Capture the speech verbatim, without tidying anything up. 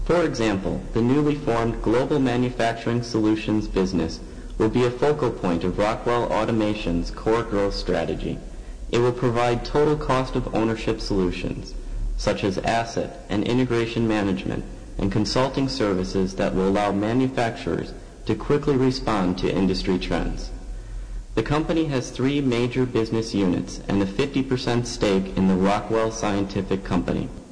For example, the newly formed Global Manufacturing Solutions business will be a focal point of Rockwell Automation's core growth strategy. It will provide total cost of ownership solutions, such as asset and integration management and consulting services that will allow manufacturers to quickly respond to industry trends. The company has three major business units and a fifty percent stake in the Rockwell Scientific Company.